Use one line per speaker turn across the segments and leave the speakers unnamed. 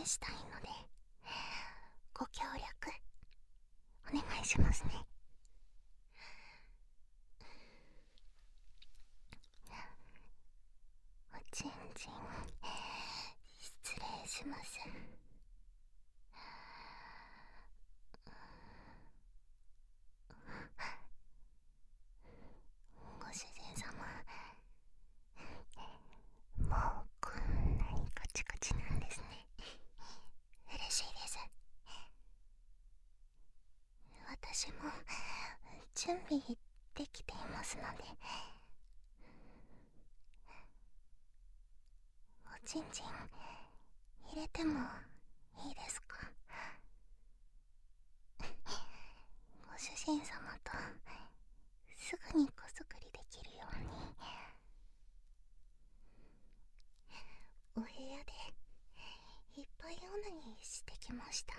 したいので、ご協力お願いしますね。おちんちん、失礼します。ご主人様、もうこんなにカチカチなんですね。嬉しいです。私も準備できていますので、おちんちん入れてもいいですか？ご主人様とすぐにこそくりできるように、お部屋でいっぱいオナニーしてきました。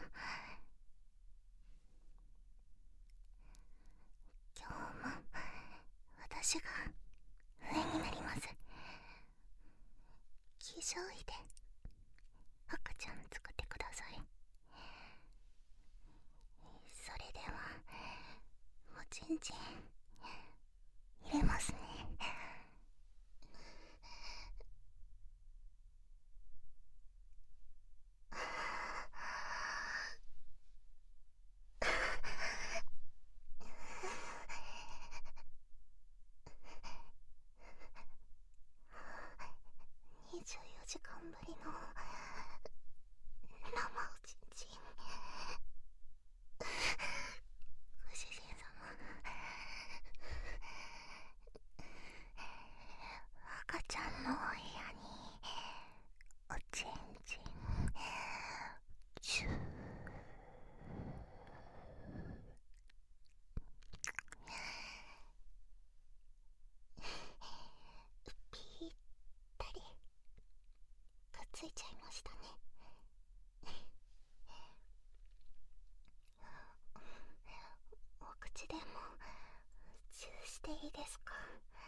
今日も私が上になります。気象医で赤ちゃん作ってください。それではおちんちん入れますね。24時間ぶりの生おちんちん。ご主人様、赤ちゃんのお部屋におちんちんチュー。ぴったりくっついちゃいましたね。お口でもチューしていいですか？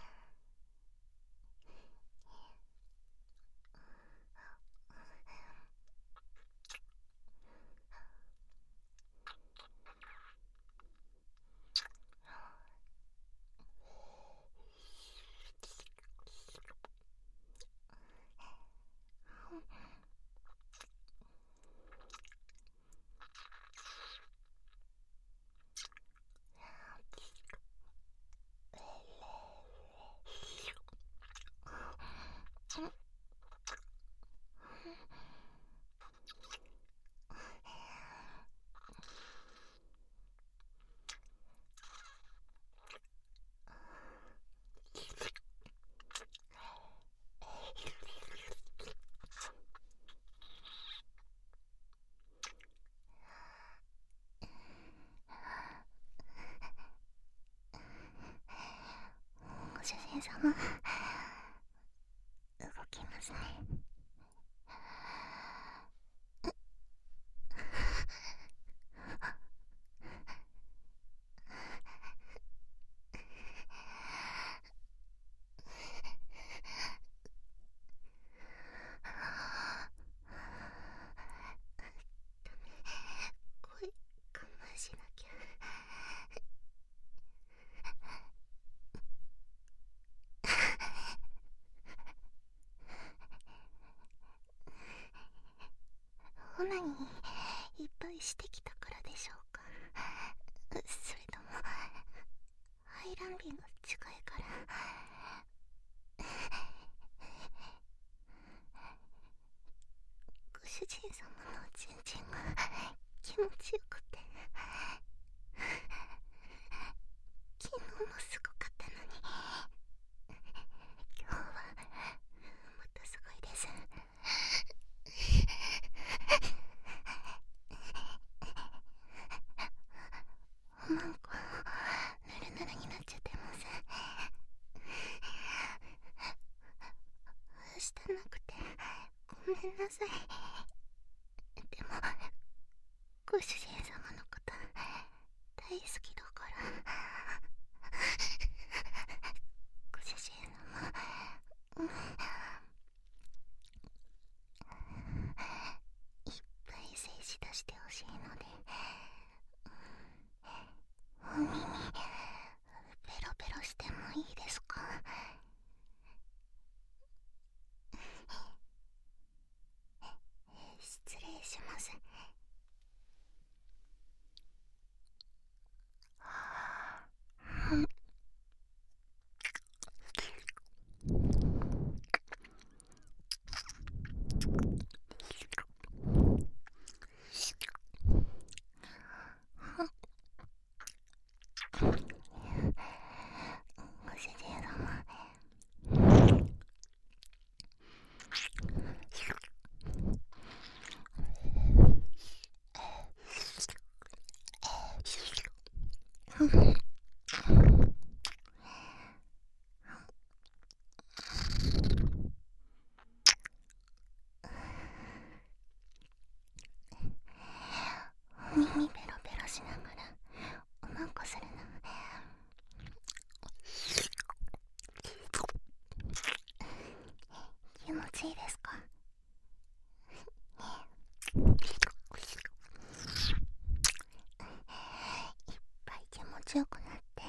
ご主人様、動きますね。声我慢しなきゃ。オナニーいっぱいしてきたからでしょうか？それとも排卵日が近いから？ご主人様のおちんちんが気持ちよくて、昨日もすごかったのに、今日はまたすごいです。おまんこぬるぬるになっちゃってます。してなくてごめんなさい。でもご主人様のこと大好きだから。ご主人様、いっので、お耳ペロペロしてもいいですか？失礼します。ご主人様、お耳ペロペロしながらおまんこするの気持ちいいですか？いっぱい気持ちよくなって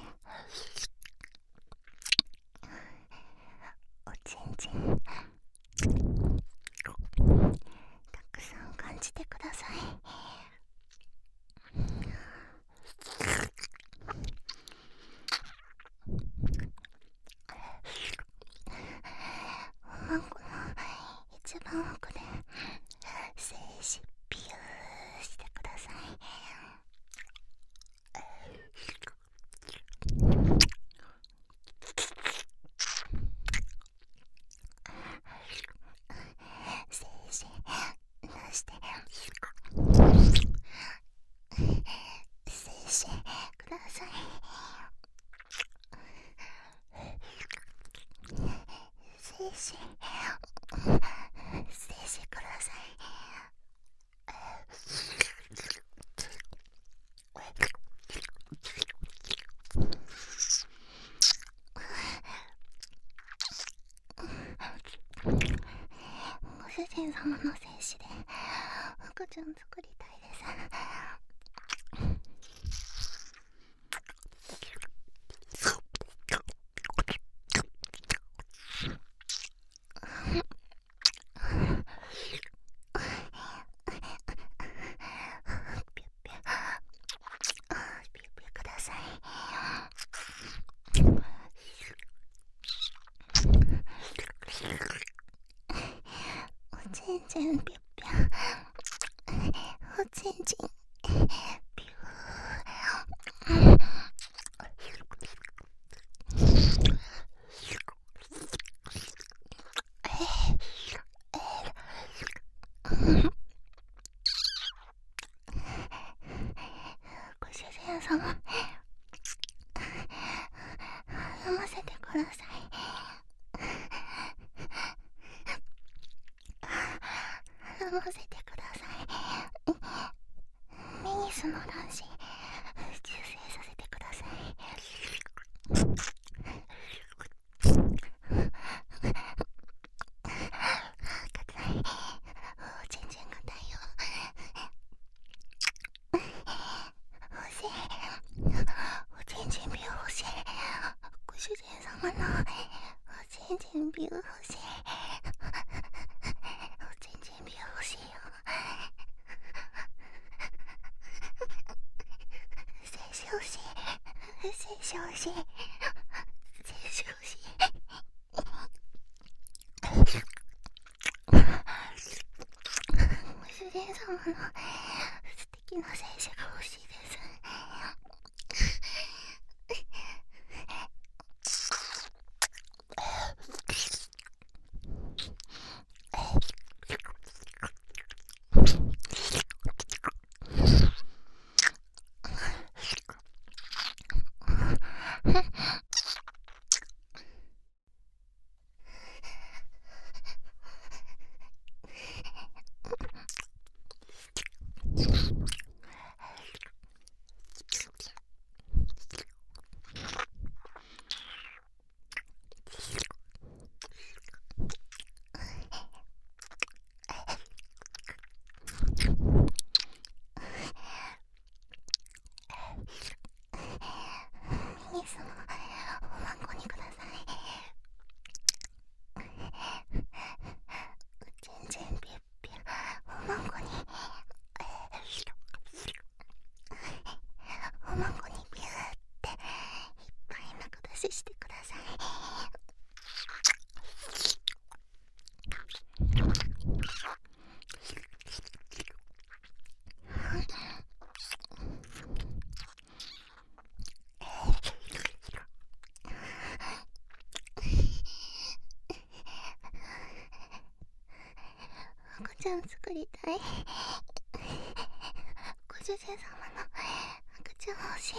おちんちんたくさん感じてください。おまんこの一番奥で静止ピューしてください。静止出して静止ください。静止静止ください。ご主人様の精子で赤ちゃん作りたいです。ピュッピュッピュッピュッください。おちんちんピュッピュッおちんちんピューご主人様飲ませてください。飲ませてください。ミニスの卵子受精させてください。硬いおちんちん硬いよ。欲しいおちんちんビュー欲しい。ご主人様のおちんちんビュー欲しい。おちんちんビュー欲しいよ。精子欲しい。精子欲しい。精子欲しい。ご主人様の素敵な精子が欲しいです。 せしてください。赤ちゃん作りたい。ご主人様の赤ちゃん欲しい。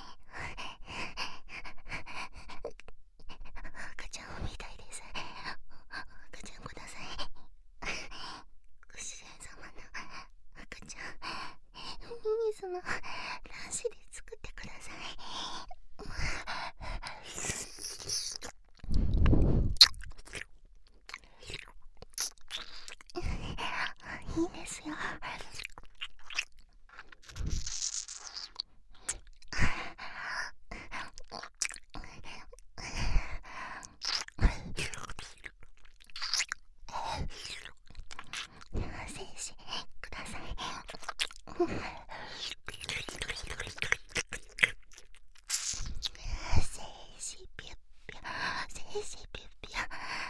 赤ちゃんを見たいです。赤ちゃんください。ご主人様の赤ちゃん、ミニスの卵子で作ってください。いいですよ。精子ください。精子ピュッピュ、精子ピュッピュ。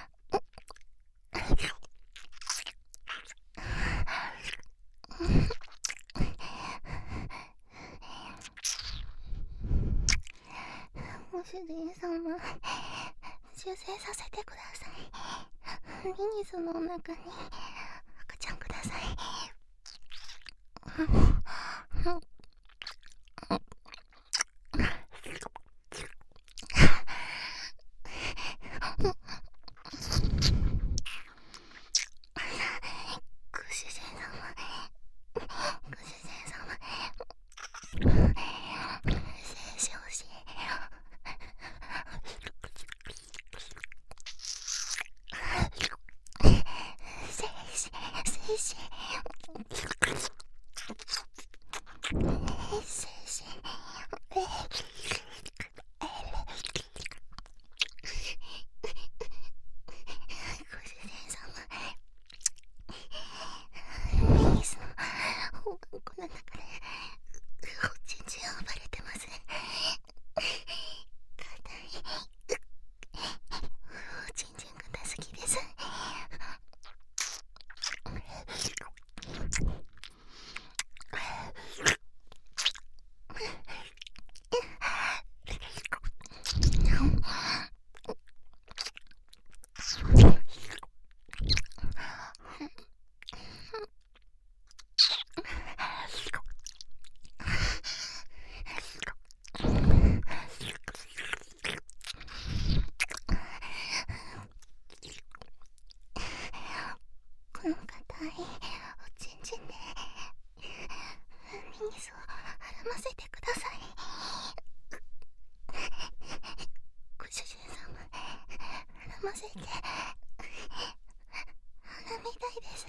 ご主人様、修正させてください。ミニスのお腹に赤ちゃんください。ご主人様、ご主人様、精子欲しい。精子ミスのこの中でおちんちんを暴れてます。硬いおちんちんが大好きです。この硬いおちんちんでミニスを絡ませてください。ご主人様、絡ませて。腹みたいです。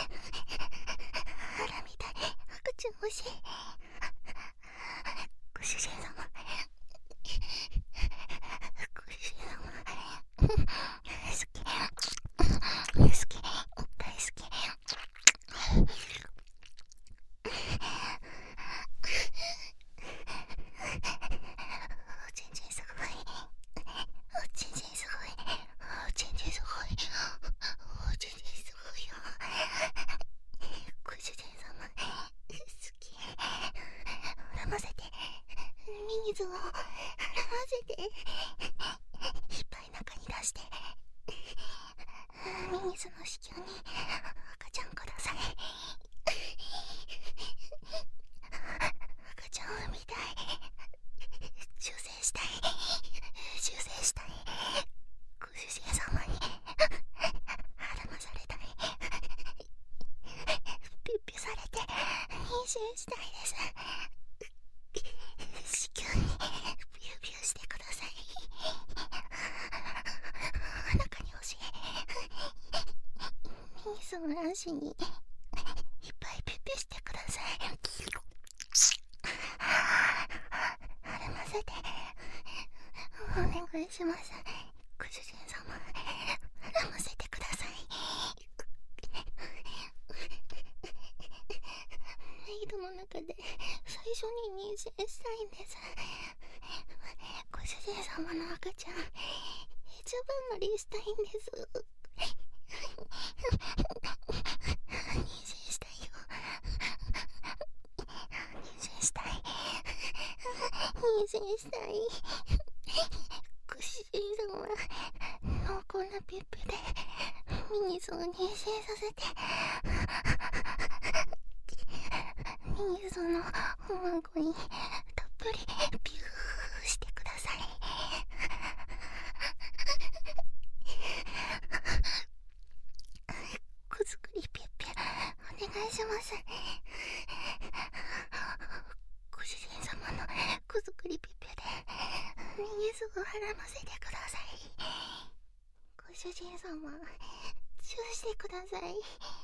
腹みたい。赤ちゃん欲しい。ご主人様、ご主人様、好き、大好き。おちんちんすごい。おちんちんすごい。おちんちんすごい。おちんちんすごいよ。ご主人様、好き。絡ませて。ミニズを絡ませて。いっぱい中に出して。ミニズの子宮に赤ちゃんください。赤ちゃんを産みたい。修正したい。修正したい。ご主人様に絡まされたい。ピュッピュされて妊娠したいです。子宮にピュッピュしてください。お腹に欲しい。ミニスの卵子にいっぱいピュッピュしてください。絡ませて。お願いします。ご主人様、絡ませてください。メイドの中で最初に妊娠したいんです。ご主人様の赤ちゃん一番乗りしたいんです。妊娠したいよ。妊娠したい。妊娠したい。ご主人様、濃厚なピップでミニスを妊娠させて、ミニスのおまんこにたっぷりビューしてください。子作りピッピお願いします。ご主人様の子作りピッピでミニスをはらませてください。ご主人様、チューしてください。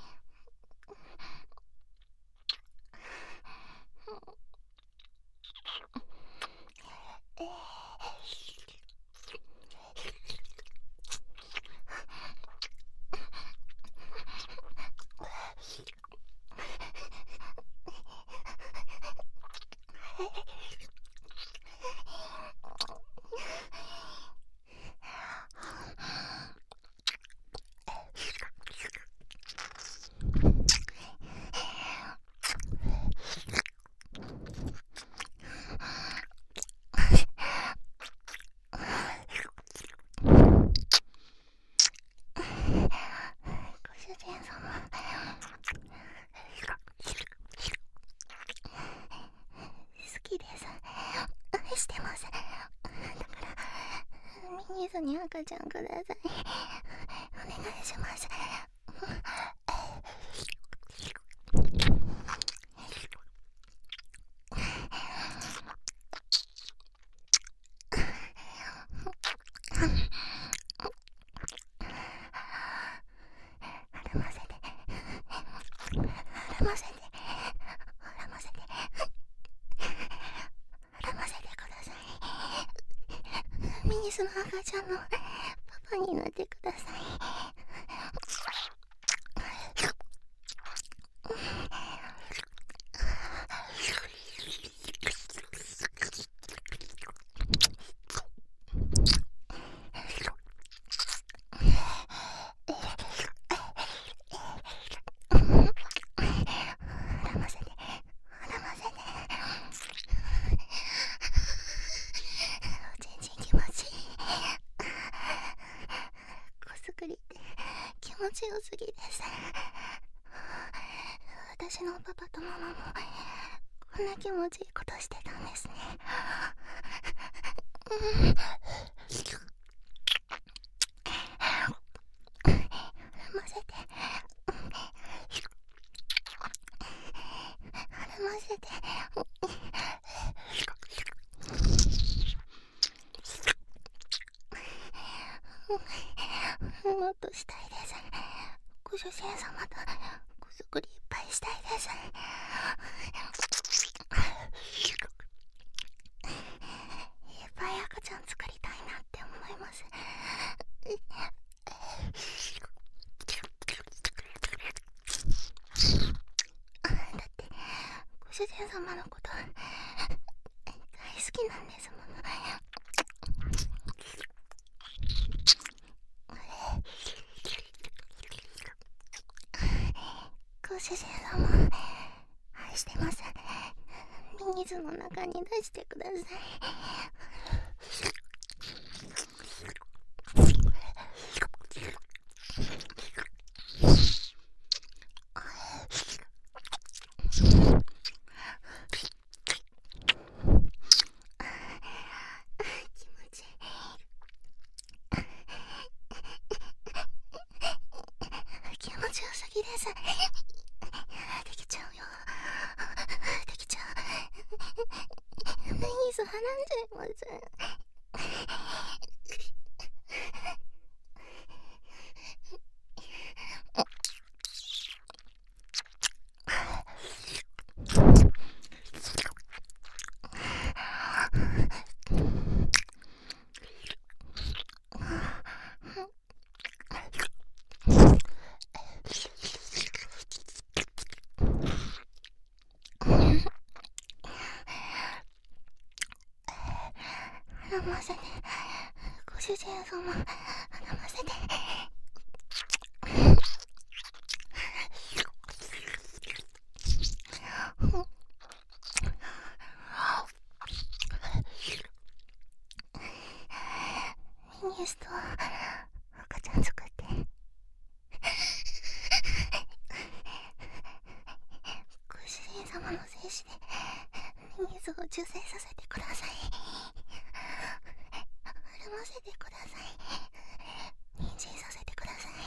してます。だからミニスに赤ちゃんください。お願いします。はらませてはらませてはらませてはらませてください。ミニスの赤ちゃんのパパになってください。気持ちよすぎです。私のパパとママもこんな気持ちいいことしてたんですね。混ぜて混ぜてもっとしたいです。ご主人様と子作りいっぱいしたいです。いっぱい赤ちゃん作りたいなって思います。だってご主人様のこと大好きなんですもの。ご主人様、愛してます。ミニズの中に出してください。気持ちよすぎです。できちゃうよ。できちゃう。ミニズはらんじゃいます。 絡ませて、ご主人様絡ませて。ミニスト赤ちゃん作って。ご主人様の精子でミニスを受精させてください。絡ませてください。妊娠させてください。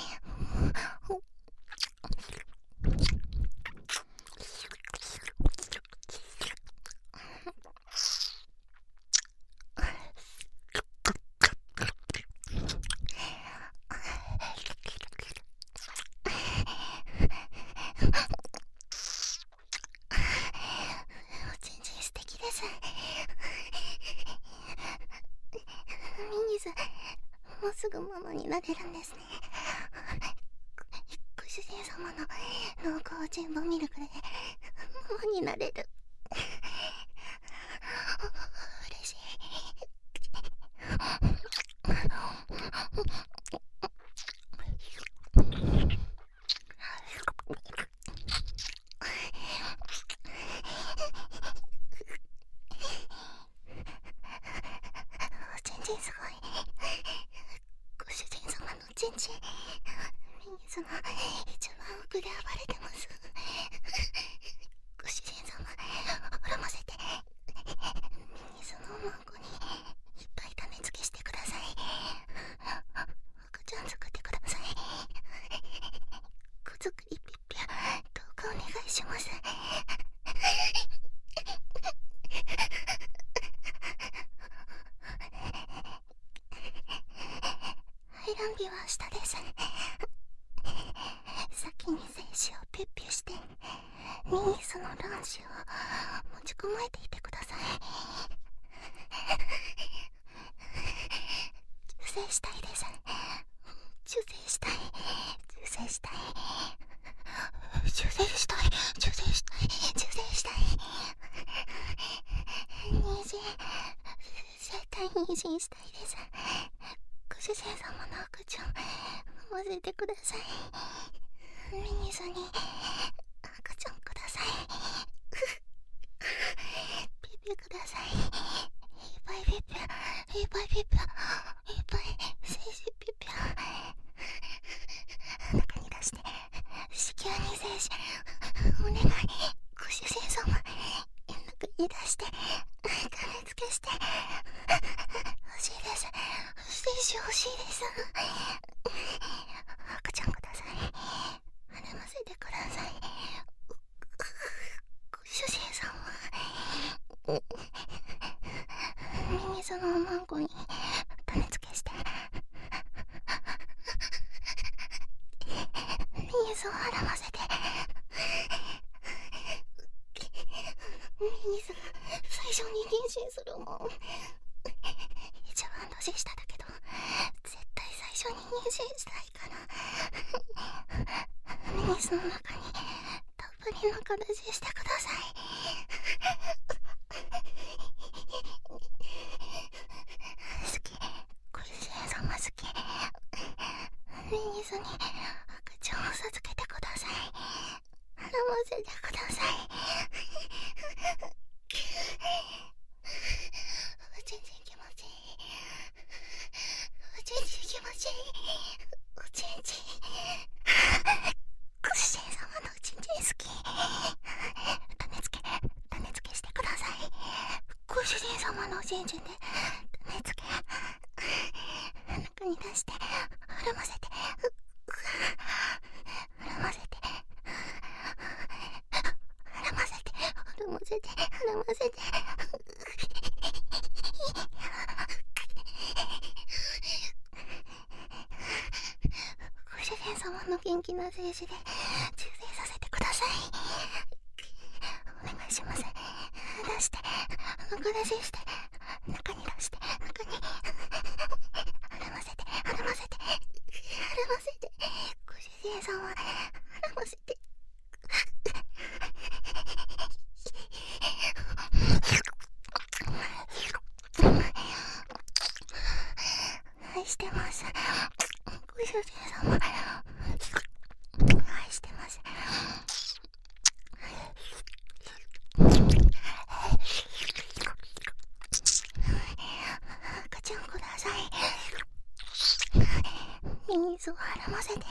全然素敵です。ミニス、もうすぐママになれるんですね。ご主人様の濃厚全部ミルクでママになれる。嬉しい。全然すごい。ご主人様のチンチン、ミニスの一番奥で暴れてます。ご主人様絡ませて、ミニスのマンコにいっぱい種付けしてください。赤ちゃん作ってください。子作りピッピャどうかお願いします。排卵日は明日です。先に精子をピュッピュしてミニスの卵子を持ち込まえていてください。受精したいです。受精したい。受精したい。受精したい。受精したい。受精したい。妊娠、絶対妊娠したいです。ご主人様の赤ちゃん産ませてください。ミニスに赤ちゃんください。ピピください。いっぱいピピいっぱいピピいっぱい精子ピピ中に出して子宮に精子お願い。ご主人様中に出して種付けして欲しいです。精子欲しいです。赤ちゃんください。絡ませてください。ご主人様ミニスのマンコに種付けしてミニスを絡ませてミニスが最初に妊娠するもん。一番年下だけど絶対最初に妊娠したいからミニスの中にたっぷりの形してください。好き。ご主人様好き。ミニスに赤ちゃんを授けてください。絡ませてください。全然気持ちいい。全然気持ちいい。おちんちん。ご主人様のおちんちん好き。種付けしてください。ご主人様のおちんちんで種付け中に出して絡ませて絡ませて絡ませて絡ませて絡ませてご主人様の元気な精子で受精させてください。お願いします。出して形して中に出して中に絡ませて絡ませて絡ませてご主人様絡ませてごしてます。ご主人様、愛してます。赤ちゃんください。水をはらませて。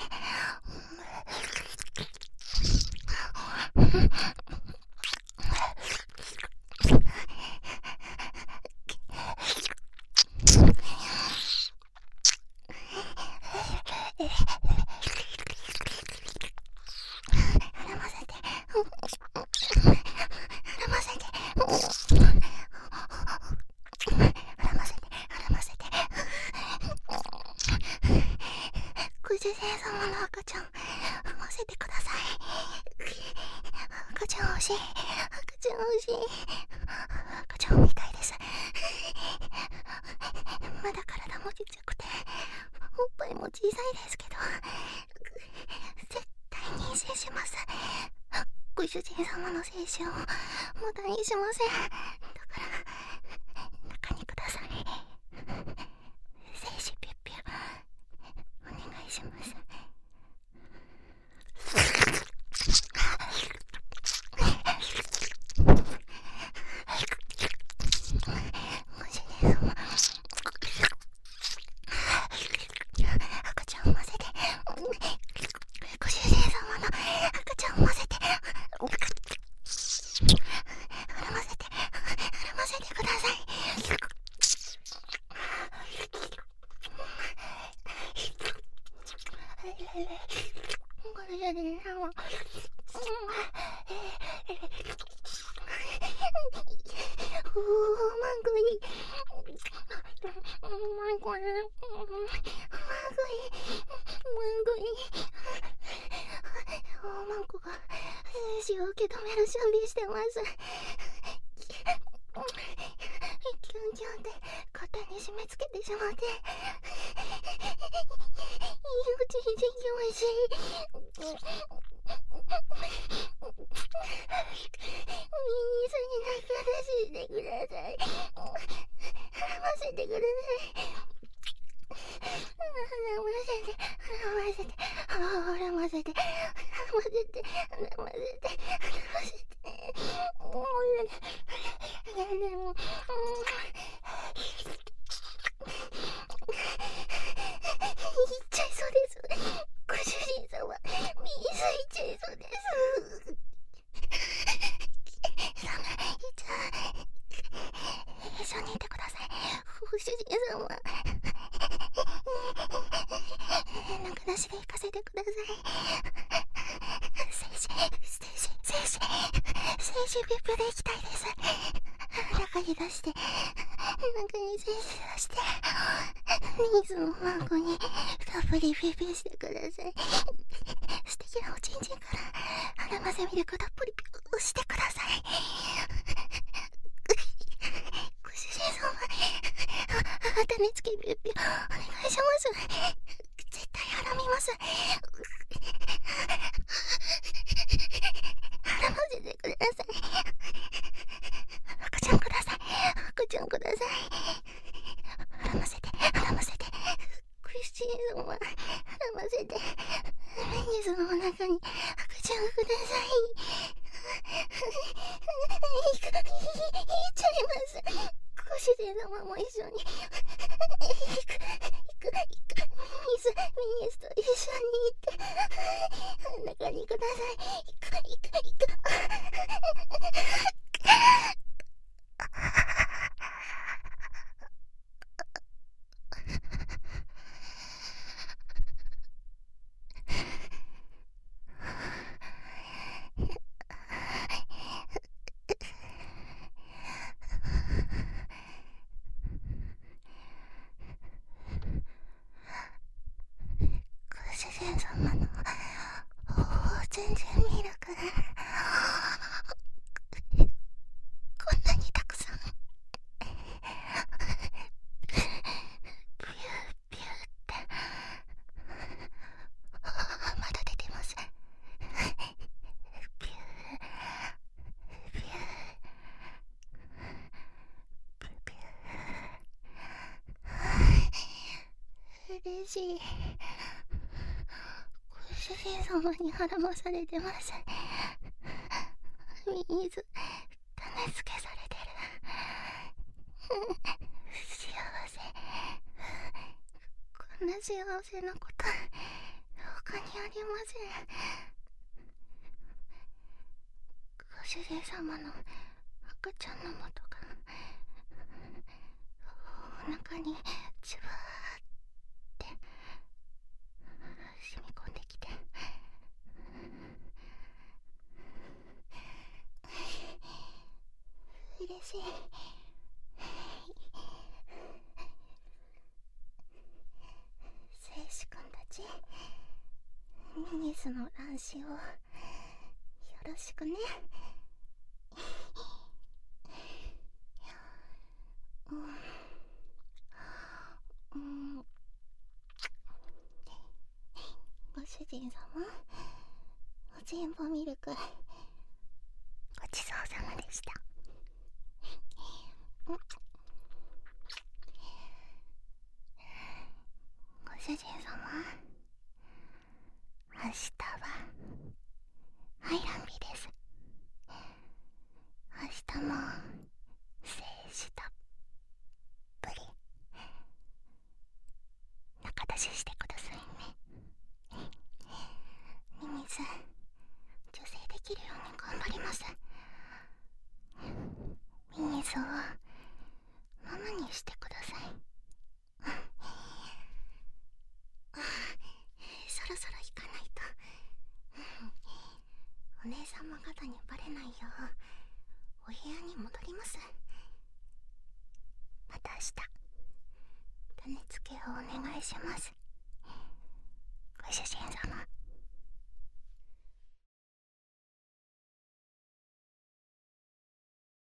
ご主人様の赤ちゃん、産ませてください。赤ちゃん欲しい。赤ちゃん欲しい。赤ちゃんみたいです。まだ体もちっちゃくて、おっぱいも小さいですけど、絶対妊娠します。ご主人様の精子を無駄にしません。だから中にください。精子ピュッピュお願いします。ご主人様、赤ちゃんを産ませて。ご主人様の赤ちゃんを産ませて。産ませてください。ご主人様、マンゴイ、マンコが精子を受け止める準備してます。キュンキュンって肩に締め付けてしまって、おちんちん気持ちいい。水に中出ししてください。産ませてください。いっちゃいそうです。ご主人様、水いっちゃいそうです。一緒にいてください。ご主人様、中なしで行かせてください。精子ピップで行きたいです。中に出して、中に精子出して、水のマンゴにたっぷりピッピしてください。素敵なおちんちんから花混ぜミルクたっぷりピッしてください。ご主人様、種付けピッピお願いします。絶対腹見ます。腹混ぜてください。赤ちゃんください。赤ちゃんください。腹混ぜて。ご主人様、腹混ぜて。水の中に赤ちゃんください。いっちゃいます。ご主人様も一緒に。水と一緒に行って、中にください。ご主人様の全然ミルク嬉しい。ご主人様に孕まされてます。水、種付けされてる。幸せ。こんな幸せなこと他にありません。ご主人様の赤ちゃんの元がお腹にじゅわーって染み込んできて、嬉しい。聖子くんたち、ミニスの卵子をよろしくね。ご主人様、おちんぽミルクごちそうさまでした。ご主人様、明日はアイランビです。明日も精子たっぷり仲出ししてくださいね。ミミズ、女性できるように頑張ります。ミミズをママにしてください。そろそろ行かないと。お姉様方にバレないようお部屋に戻ります。また明日種付けをお願いします。ご主人様。